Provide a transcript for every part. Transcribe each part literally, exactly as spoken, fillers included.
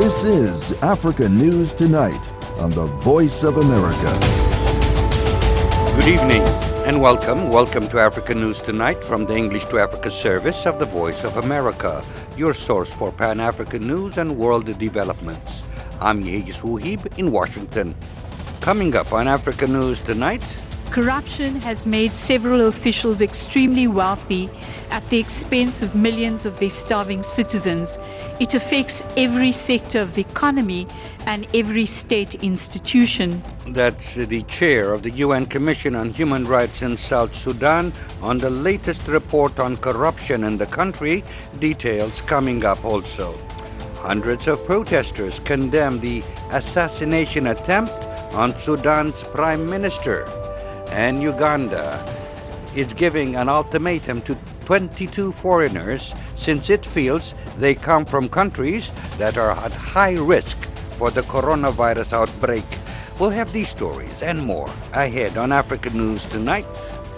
This is Africa News Tonight on the Voice of America. Good evening and welcome. Welcome to Africa News Tonight from the English to Africa service of the Voice of America, your source for Pan-African news and world developments. I'm Yehis Wuhib in Washington. Coming up on Africa News Tonight, corruption has made several officials extremely wealthy at the expense of millions of their starving citizens. It affects every sector of the economy and every state institution. That's the chair of the U N Commission on Human Rights in South Sudan on the latest report on corruption in the country. Details coming up also. Hundreds of protesters condemn the assassination attempt on Sudan's prime minister. And Uganda is giving an ultimatum to twenty-two foreigners since it feels they come from countries that are at high risk for the coronavirus outbreak. We'll have these stories and more ahead on Africa News Tonight.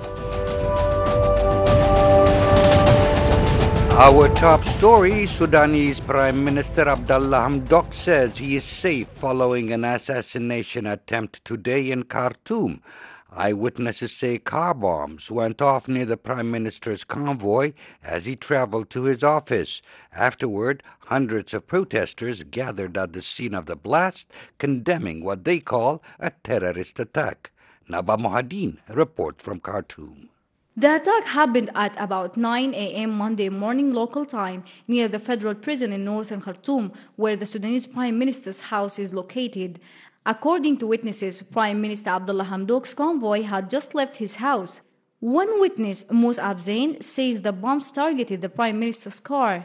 Our top story, Sudanese Prime Minister Abdallah Hamdok says he is safe following an assassination attempt today in Khartoum. Eyewitnesses say car bombs went off near the Prime Minister's convoy as he traveled to his office. Afterward, hundreds of protesters gathered at the scene of the blast, condemning what they call a terrorist attack. Naba Mohadin reports from Khartoum. The attack happened at about nine a.m. Monday morning local time near the federal prison in northern Khartoum, where the Sudanese Prime Minister's house is located. According to witnesses, Prime Minister Abdallah Hamdok's convoy had just left his house. One witness, Mus'ab Zain, says the bombs targeted the Prime Minister's car.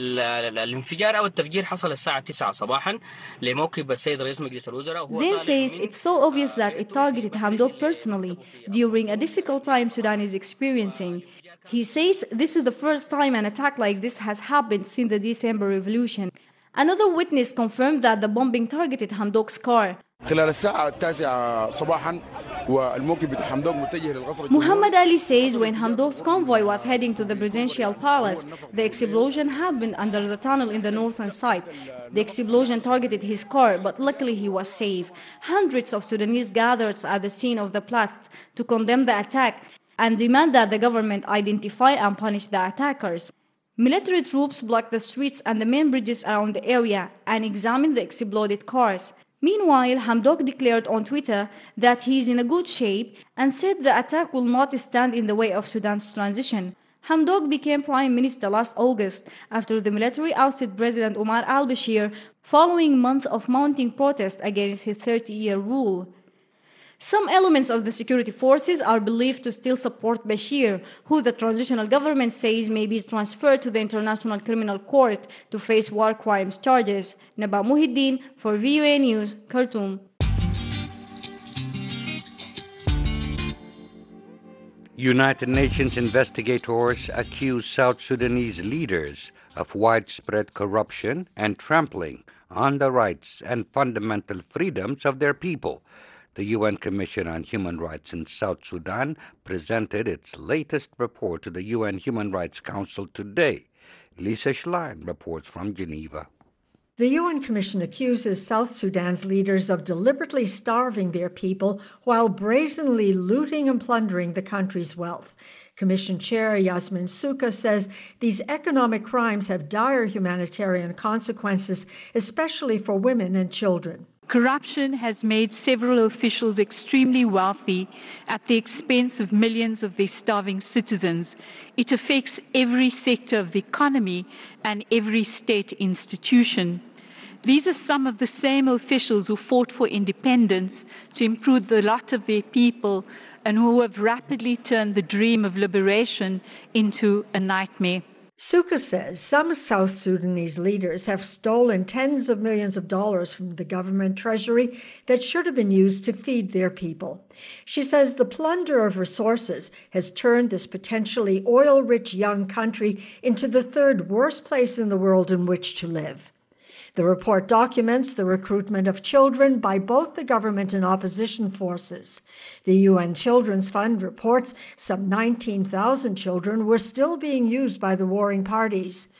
الانفجار أو التفجير حصل الساعة تسعة صباحا لموكب السيد رئيس مجلس الوزراء. Zain says it's so obvious that it targeted Hamdok personally during a difficult time Sudan is experiencing. He says this is the first time an attack like this has happened since the December revolution. Another witness confirmed that the bombing targeted Hamdok's car. خلال الساعة التاسعة صباحا والموكب بتاع حمدوك متجه للقصر. Muhammad Ali says when Hamdok's convoy was heading to the presidential palace, the explosion happened under the tunnel in the northern side. The explosion targeted his car, but luckily he was safe. Hundreds of Sudanese gathered at the scene of the blast to condemn the attack and demand that the government identify and punish the attackers. Military troops blocked the streets and the main bridges around the area and examined the exploded cars. Meanwhile, Hamdok declared on Twitter that he is in a good shape and said the attack will not stand in the way of Sudan's transition. Hamdok became prime minister last August after the military ousted President Omar al-Bashir following months of mounting protest against his thirty-year rule. Some elements of the security forces are believed to still support Bashir, who the transitional government says may be transferred to the International Criminal Court to face war crimes charges. Naba Muhiddin for V O A News, Khartoum. United Nations investigators accuse South Sudanese leaders of widespread corruption and trampling on the rights and fundamental freedoms of their people. The U N Commission on Human Rights in South Sudan presented its latest report to the U N Human Rights Council today. Lisa Schlein reports from Geneva. The U N Commission accuses South Sudan's leaders of deliberately starving their people while brazenly looting and plundering the country's wealth. Commission Chair Yasmin Souka says these economic crimes have dire humanitarian consequences, especially for women and children. Corruption has made several officials extremely wealthy at the expense of millions of their starving citizens. It affects every sector of the economy and every state institution. These are some of the same officials who fought for independence to improve the lot of their people and who have rapidly turned the dream of liberation into a nightmare. Souka says some South Sudanese leaders have stolen tens of millions of dollars from the government treasury that should have been used to feed their people. She says the plunder of resources has turned this potentially oil-rich young country into the third worst place in the world in which to live. The report documents the recruitment of children by both the government and opposition forces. The U N Children's Fund reports some nineteen thousand children were still being used by the warring parties.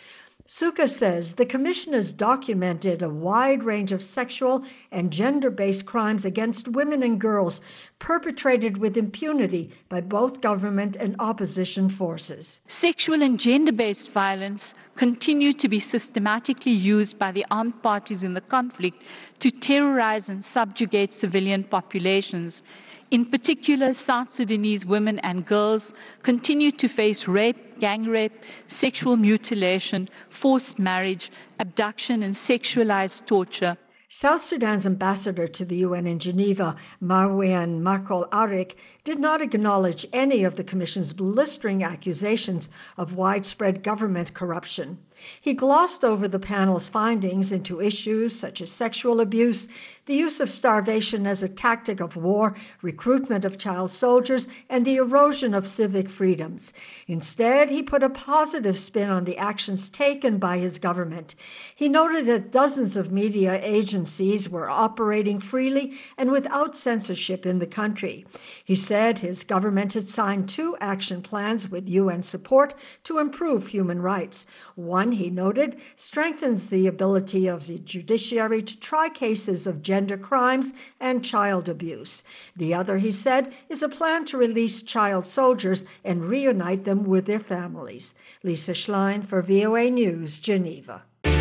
Suka says the commission has documented a wide range of sexual and gender-based crimes against women and girls perpetrated with impunity by both government and opposition forces. Sexual and gender-based violence continue to be systematically used by the armed parties in the conflict to terrorize and subjugate civilian populations. In particular, South Sudanese women and girls continue to face rape, gang rape, sexual mutilation, forced marriage, abduction, and sexualized torture. South Sudan's ambassador to the U N in Geneva, Marwan Makol Arik, did not acknowledge any of the Commission's blistering accusations of widespread government corruption. He glossed over the panel's findings into issues such as sexual abuse, the use of starvation as a tactic of war, recruitment of child soldiers, and the erosion of civic freedoms. Instead, he put a positive spin on the actions taken by his government. He noted that dozens of media agencies were operating freely and without censorship in the country. He said his government had signed two action plans with U N support to improve human rights. One, he noted, strengthens the ability of the judiciary to try cases of gender crimes and child abuse. The other, he said, is a plan to release child soldiers and reunite them with their families. Lisa Schlein for V O A News, Geneva.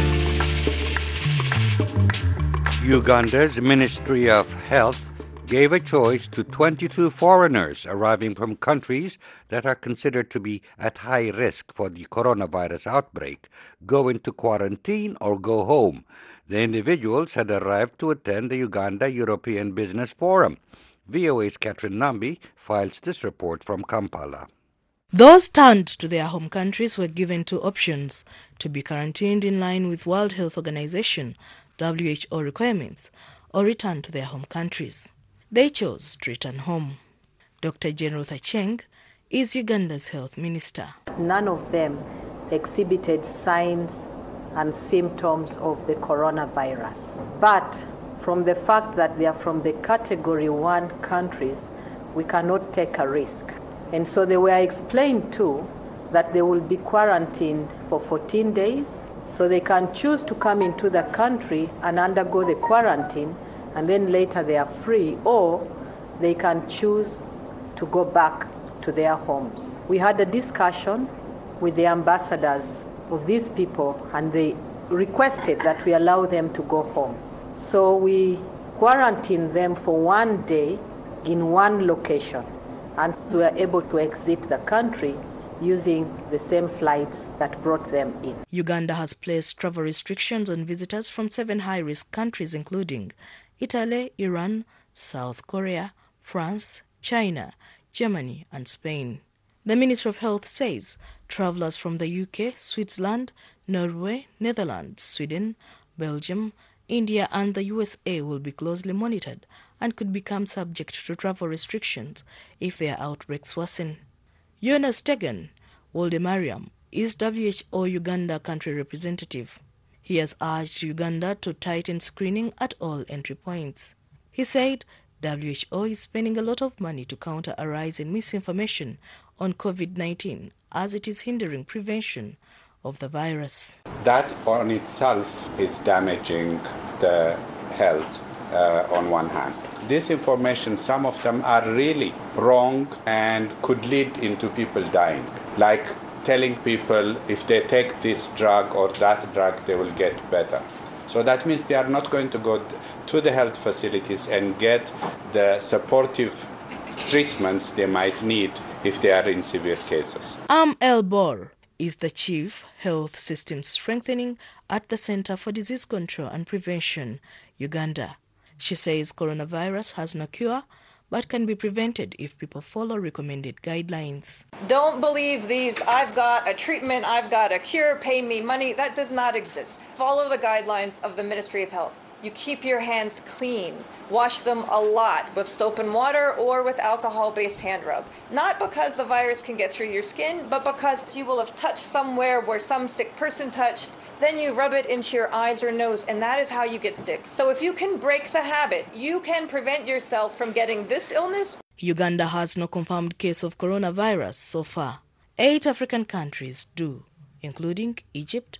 Uganda's Ministry of Health gave a choice to twenty-two foreigners arriving from countries that are considered to be at high risk for the coronavirus outbreak: go into quarantine or go home. The individuals had arrived to attend the Uganda European Business Forum. V O A's Catherine Nambi files this report from Kampala. Those turned to their home countries were given two options: to be quarantined in line with World Health Organization W H O requirements, or return to their home countries. They chose to return home. Doctor Jane Ruth Acheng is Uganda's health minister. None of them exhibited signs and symptoms of the coronavirus. But from the fact that they are from the category one countries, we cannot take a risk. And so they were explained too that they will be quarantined for fourteen days, so they can choose to come into the country and undergo the quarantine, and then later they are free, or they can choose to go back to their homes. We had a discussion with the ambassadors of these people, and they requested that we allow them to go home. So we quarantined them for one day in one location, and we were able to exit the country using the same flights that brought them in. Uganda has placed travel restrictions on visitors from seven high-risk countries, including Italy, Iran, South Korea, France, China, Germany, and Spain. The Ministry of Health says travelers from the U K, Switzerland, Norway, Netherlands, Sweden, Belgium, India, and the U S A will be closely monitored and could become subject to travel restrictions if their outbreaks worsen. Jonas Tegan Woldemariam is W H O Uganda country representative. He has urged Uganda to tighten screening at all entry points. He said W H O is spending a lot of money to counter a rise in misinformation on COVID nineteen, as it is hindering prevention of the virus. That on itself is damaging the health uh, on one hand. This information, some of them are really wrong and could lead into people dying. Like telling people if they take this drug or that drug, they will get better. So that means they are not going to go to the health facilities and get the supportive treatments they might need if they are in severe cases. Am El Bor is the Chief Health Systems Strengthening at the Center for Disease Control and Prevention, Uganda. She says coronavirus has no cure, but can be prevented if people follow recommended guidelines. Don't believe these, I've got a treatment, I've got a cure, pay me money. That does not exist. Follow the guidelines of the Ministry of Health. You keep your hands clean. Wash them a lot with soap and water or with alcohol-based hand rub. Not because the virus can get through your skin, but because you will have touched somewhere where some sick person touched. Then you rub it into your eyes or nose, and that is how you get sick. So if you can break the habit, you can prevent yourself from getting this illness. Uganda has no confirmed case of coronavirus so far. Eight African countries do, including Egypt,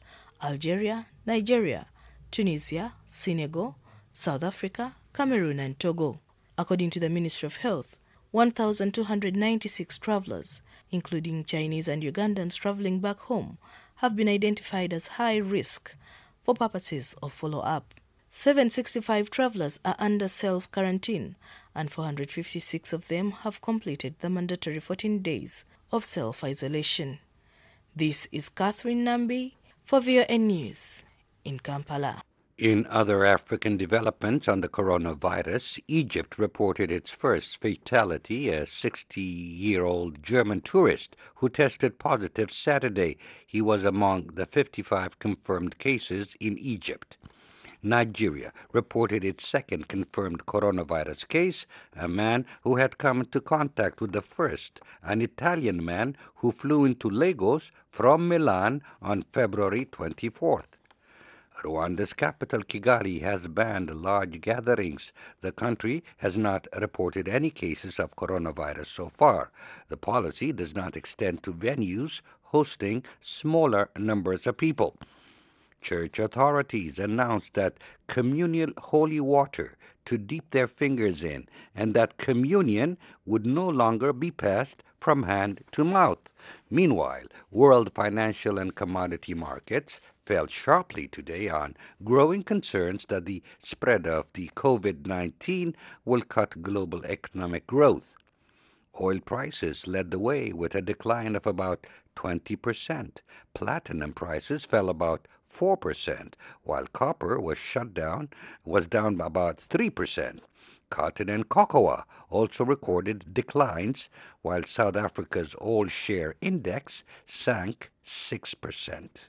Algeria, Nigeria, Tunisia, Senegal, South Africa, Cameroon and Togo. According to the Ministry of Health, one thousand two hundred ninety-six travelers, including Chinese and Ugandans traveling back home, have been identified as high risk for purposes of follow-up. seven hundred sixty-five travelers are under self-quarantine, and four hundred fifty-six of them have completed the mandatory fourteen days of self-isolation. This is Catherine Nambi for V O N News in Kampala. In other African developments on the coronavirus, Egypt reported its first fatality, a sixty-year-old German tourist who tested positive Saturday. He was among the fifty-five confirmed cases in Egypt. Nigeria reported its second confirmed coronavirus case, a man who had come into contact with the first, an Italian man who flew into Lagos from Milan on February twenty-fourth. Rwanda's capital, Kigali, has banned large gatherings. The country has not reported any cases of coronavirus so far. The policy does not extend to venues hosting smaller numbers of people. Church authorities announced that communal holy water to dip their fingers in, and that communion would no longer be passed from hand to mouth. Meanwhile, world financial and commodity markets fell sharply today on growing concerns that the spread of the COVID nineteen will cut global economic growth. Oil prices led the way with a decline of about twenty percent. Platinum prices fell about four percent, while copper was shut down, was down about three percent. Cotton and cocoa also recorded declines, while South Africa's all-share index sank six percent.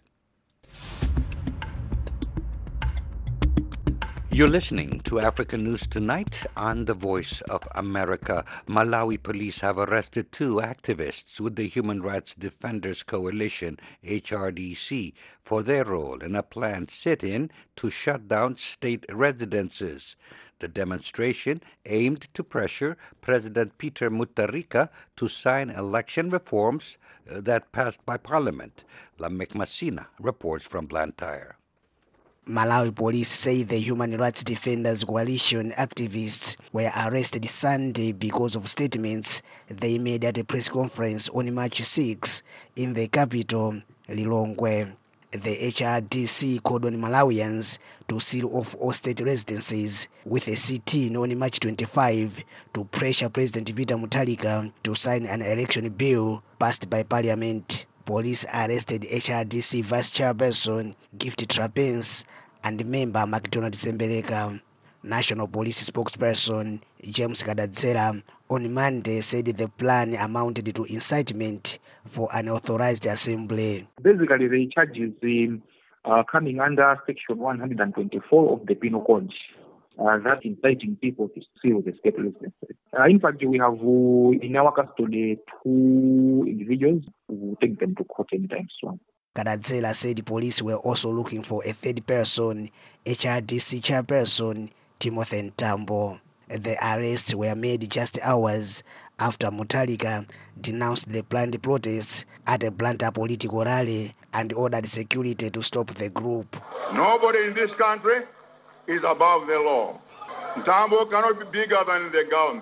You're listening to African News Tonight on The Voice of America. Malawi police have arrested two activists with the Human Rights Defenders Coalition, H R D C, for their role in a planned sit-in to shut down state residences. The demonstration aimed to pressure President Peter Mutharika to sign election reforms that passed by Parliament. Lamek Masina reports from Blantyre. Malawi police say the Human Rights Defenders Coalition activists were arrested Sunday because of statements they made at a press conference on March sixth in the capital, Lilongwe. The H R D C called on Malawians to seal off all state residences with a sit-in on March twenty-fifth to pressure President Peter Mutharika to sign an election bill passed by Parliament. Police arrested H R D C Vice Chairperson Gift Trapens and member McDonald Sembeleka. National Police spokesperson James Kadadzera on Monday said the plan amounted to incitement for an unauthorized assembly. Basically, the charges uh, coming under Section one twenty-four of the Penal Code. Uh, that inciting people to seal the state residences. Uh, in fact, we have uh, in our custody two individuals who take them to court anytime soon. Kadadzela said the police were also looking for a third person, H R D C chairperson Timothy Ntambo. The arrests were made just hours after Mutharika denounced the planned protests at a Blantyre political rally and ordered security to stop the group. Nobody in this country is above the law. Ntambo cannot be bigger than the government.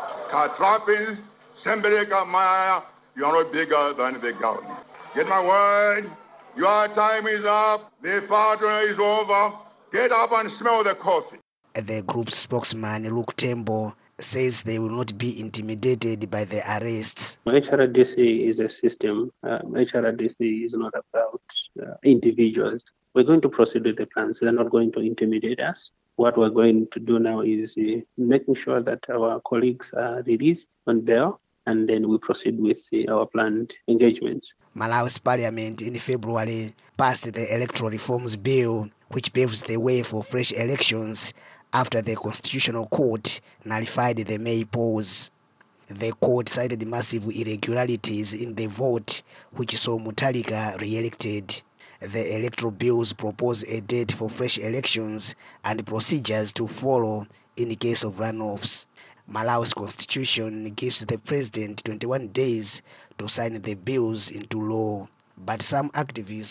Katrapins, Sembeleka, Maya, you are not bigger than the government. Get my word, your time is up, the party is over, get up and smell the coffee. The group's spokesman, Luke Tembo, says they will not be intimidated by the arrests. H R D C is a system. Um, H R D C is not about uh, individuals. We're going to proceed with the plans. They're not going to intimidate us. What we're going to do now is uh, making sure that our colleagues are released on bail, and then we proceed with uh, our planned engagements. Malawi's parliament in February passed the Electoral Reforms Bill, which paves the way for fresh elections after the Constitutional Court nullified the May pause. The court cited massive irregularities in the vote, which saw Mutharika re-elected. The electoral bills propose a date for fresh elections and procedures to follow in case of runoffs. Malawi's constitution gives the president twenty-one days to sign the bills into law, but some activists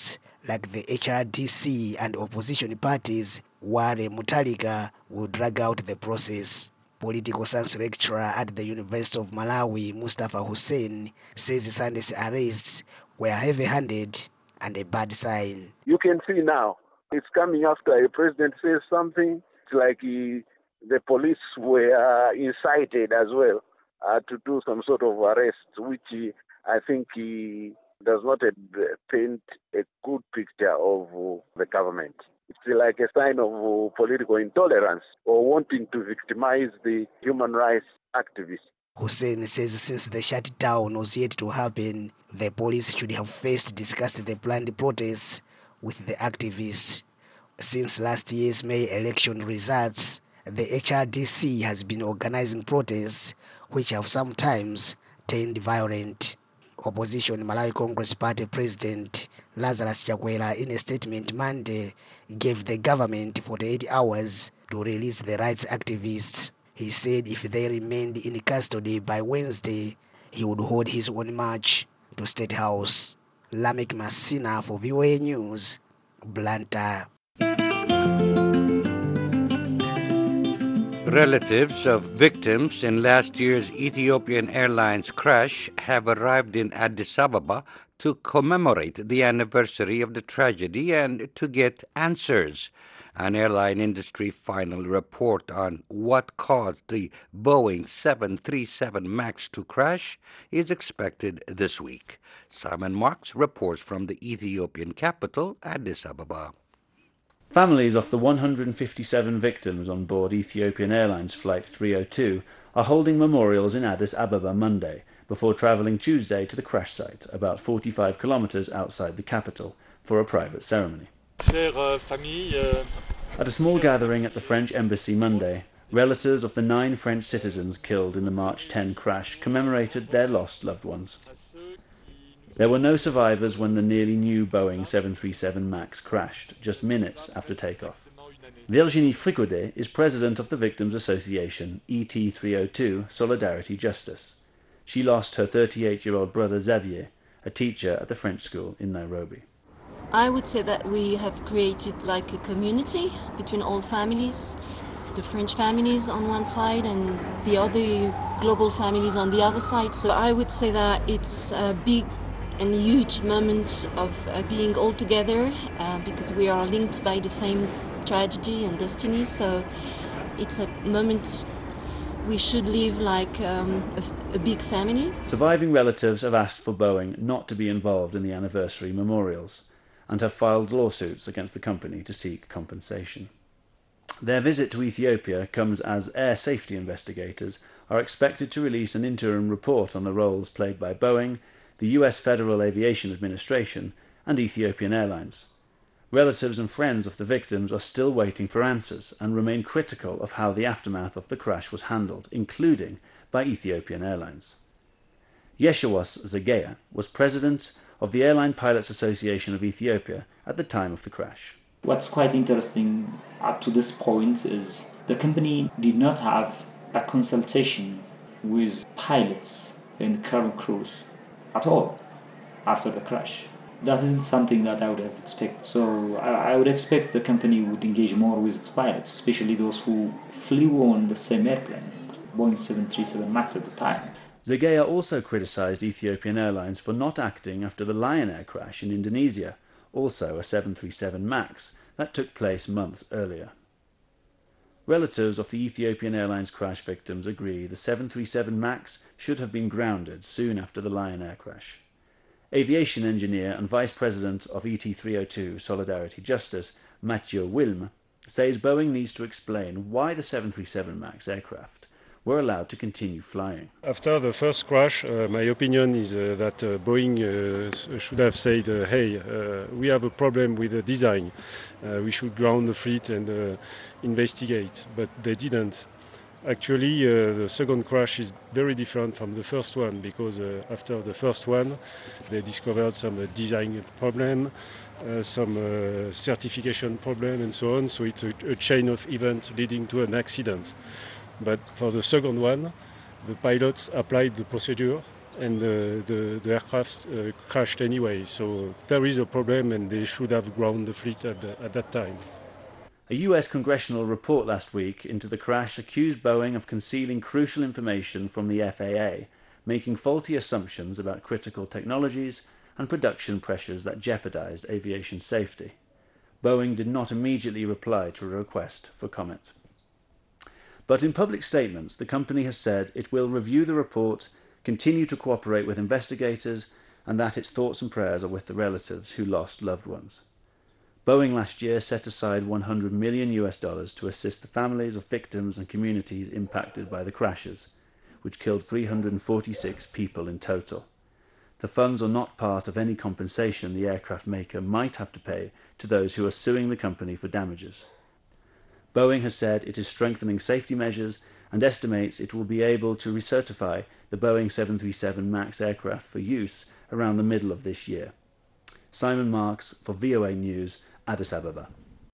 like the H R D C and opposition parties, Ware Mutalika will drag out the process. Political science lecturer at the University of Malawi, Mustafa Hussein, says Sunday's arrests were heavy-handed and a bad sign. You can see now, it's coming after a president says something. It's like he, the police were incited as well uh, to do some sort of arrest, which he, I think he does not uh, paint a good picture of uh, the government. It's like a sign of uh, political intolerance or wanting to victimize the human rights activists. Hussein says since the shutdown was yet to happen, the police should have first discussed the planned protests with the activists. Since last year's May election results, the H R D C has been organizing protests which have sometimes turned violent. Opposition Malawi Congress Party President Lazarus Chakwera, in a statement Monday, gave the government forty-eight hours to release the rights activists. He said if they remained in custody by Wednesday, he would hold his own march to State House. Lamek Masina for V O A News, Blantyre. Relatives of victims in last year's Ethiopian Airlines crash have arrived in Addis Ababa to commemorate the anniversary of the tragedy and to get answers. An airline industry final report on what caused the Boeing seven thirty-seven MAX to crash is expected this week. Simon Marks reports from the Ethiopian capital, Addis Ababa. Families of the one hundred fifty-seven victims on board Ethiopian Airlines Flight three oh two are holding memorials in Addis Ababa Monday, before travelling Tuesday to the crash site, about forty-five kilometres outside the capital, for a private ceremony. At a small gathering at the French Embassy Monday, relatives of the nine French citizens killed in the March tenth crash commemorated their lost loved ones. There were no survivors when the nearly new Boeing seven thirty-seven MAX crashed, just minutes after takeoff. Virginie Fricaudet is president of the Victims Association E T three oh two Solidarity Justice. She lost her thirty-eight-year-old brother Xavier, a teacher at the French school in Nairobi. I would say that we have created like a community between all families, the French families on one side and the other global families on the other side. So I would say that it's a big and huge moment of uh, being all together uh, because we are linked by the same tragedy and destiny. So it's a moment we should live like um, a, a big family. Surviving relatives have asked for Boeing not to be involved in the anniversary memorials and have filed lawsuits against the company to seek compensation. Their visit to Ethiopia comes as air safety investigators are expected to release an interim report on the roles played by Boeing, the U S Federal Aviation Administration, and Ethiopian Airlines. Relatives and friends of the victims are still waiting for answers and remain critical of how the aftermath of the crash was handled, including by Ethiopian Airlines. Yeshawas Zageya was president of the Airline Pilots Association of Ethiopia at the time of the crash. What's quite interesting up to this point is the company did not have a consultation with pilots and cabin crews at all after the crash. That isn't something that I would have expected. So I, I would expect the company would engage more with its pilots, especially those who flew on the same airplane, Boeing seven thirty-seven MAX at the time. Zageya also criticised Ethiopian Airlines for not acting after the Lion Air crash in Indonesia, also a seven thirty-seven MAX, that took place months earlier. Relatives of the Ethiopian Airlines crash victims agree the seven thirty-seven MAX should have been grounded soon after the Lion Air crash. Aviation engineer and vice president of E T three oh two Solidarity Justice, Mathieu Wilm, says Boeing needs to explain why the seven thirty-seven MAX aircraft were allowed to continue flying. After the first crash, uh, my opinion is uh, that uh, Boeing uh, should have said, uh, hey, uh, we have a problem with the design. Uh, we should ground the fleet and uh, investigate. But they didn't. Actually, uh, the second crash is very different from the first one because uh, after the first one, they discovered some uh, design problem, uh, some uh, certification problem and so on. So it's a, a chain of events leading to an accident. But for the second one, the pilots applied the procedure and the, the, the aircraft uh, crashed anyway. So there is a problem, and they should have grounded the fleet at, the, at that time. A U S congressional report last week into the crash accused Boeing of concealing crucial information from the F A A, making faulty assumptions about critical technologies and production pressures that jeopardized aviation safety. Boeing did not immediately reply to a request for comment. But in public statements, the company has said it will review the report, continue to cooperate with investigators, and that its thoughts and prayers are with the relatives who lost loved ones. Boeing last year set aside one hundred million US dollars to assist the families of victims and communities impacted by the crashes, which killed three hundred forty-six people in total. The funds are not part of any compensation the aircraft maker might have to pay to those who are suing the company for damages. Boeing has said it is strengthening safety measures and estimates it will be able to recertify the Boeing seven thirty-seven MAX aircraft for use around the middle of this year. Simon Marks for V O A News, Addis Ababa.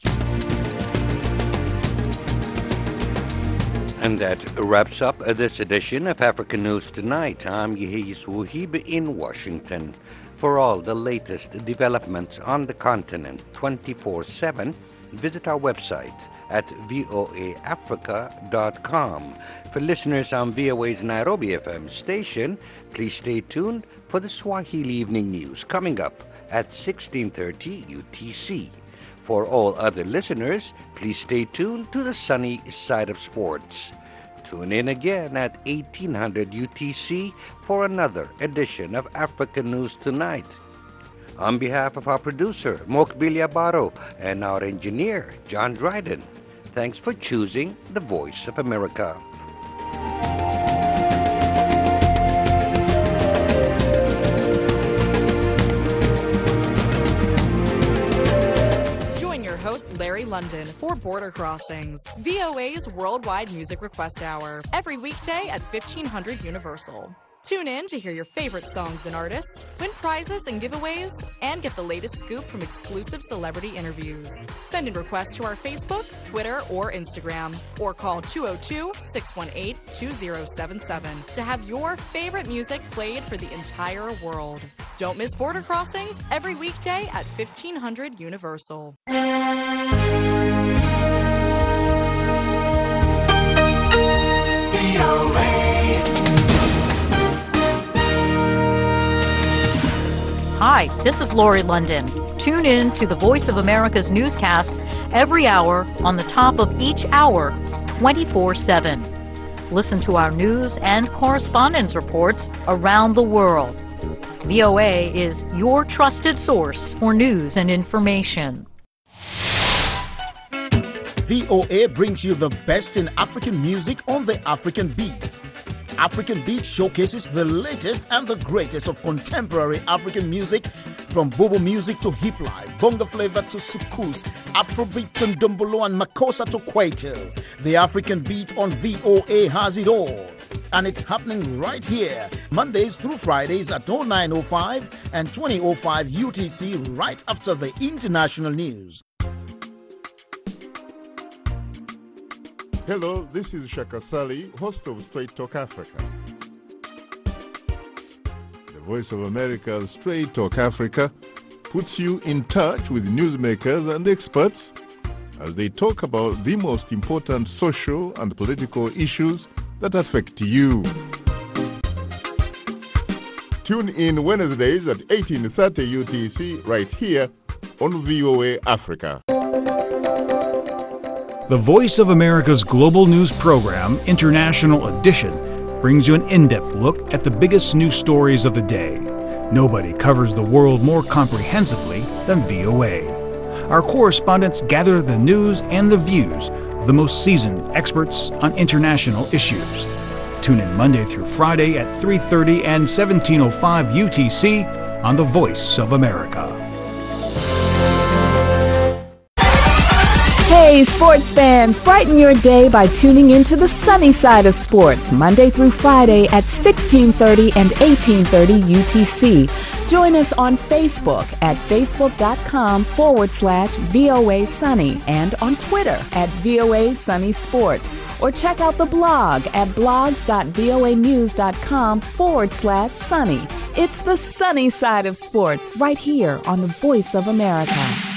And that wraps up this edition of African News Tonight. I'm Yehis Wuhib in Washington. For all the latest developments on the continent twenty-four seven, visit our website at voa africa dot com. For listeners on V O A's Nairobi F M station, please stay tuned for the Swahili Evening News coming up at sixteen thirty U T C. For all other listeners, please stay tuned to the sunny side of sports. Tune in again at eighteen hundred U T C for another edition of African News Tonight. On behalf of our producer, Mokbilia Baro, and our engineer, John Dryden, thanks for choosing the Voice of America. Larry London for Border Crossings, V O A's worldwide music request hour, every weekday at fifteen hundred Universal. Tune in to hear your favorite songs and artists, win prizes and giveaways, and get the latest scoop from exclusive celebrity interviews. Send in requests to our Facebook, Twitter, or Instagram, or call two oh two, six one eight, two oh seven seven to have your favorite music played for the entire world. Don't miss Border Crossings every weekday at fifteen hundred Universal. Hi, this is Lori London. Tune in to the Voice of America's newscasts every hour on the top of each hour, twenty-four seven. Listen to our news and correspondence reports around the world. V O A is your trusted source for news and information. V O A brings you the best in African music on the African Beat. African Beat showcases the latest and the greatest of contemporary African music, from bobo music to hip life, bongo flavor to soukous, Afrobeat to ndombolo and makossa to kwaito. The African Beat on V O A has it all. And it's happening right here, Mondays through Fridays at oh nine oh five and twenty oh five U T C, right after the international news. Hello, this is Shaka Sali, host of Straight Talk Africa. The Voice of America's Straight Talk Africa puts you in touch with newsmakers and experts as they talk about the most important social and political issues that affect you. Tune in Wednesdays at eighteen thirty U T C right here on V O A Africa. The Voice of America's global news program, International Edition, brings you an in-depth look at the biggest news stories of the day. Nobody covers the world more comprehensively than V O A. Our correspondents gather the news and the views of the most seasoned experts on international issues. Tune in Monday through Friday at three thirty and seventeen oh five U T C on The Voice of America. Hey, sports fans, brighten your day by tuning into the sunny side of sports, Monday through Friday at sixteen thirty and eighteen thirty U T C. Join us on Facebook at facebook.com forward slash VOA Sunny and on Twitter at VOA Sunny Sports. Or check out the blog at blogs.voanews.com forward slash sunny. It's the sunny side of sports right here on the Voice of America.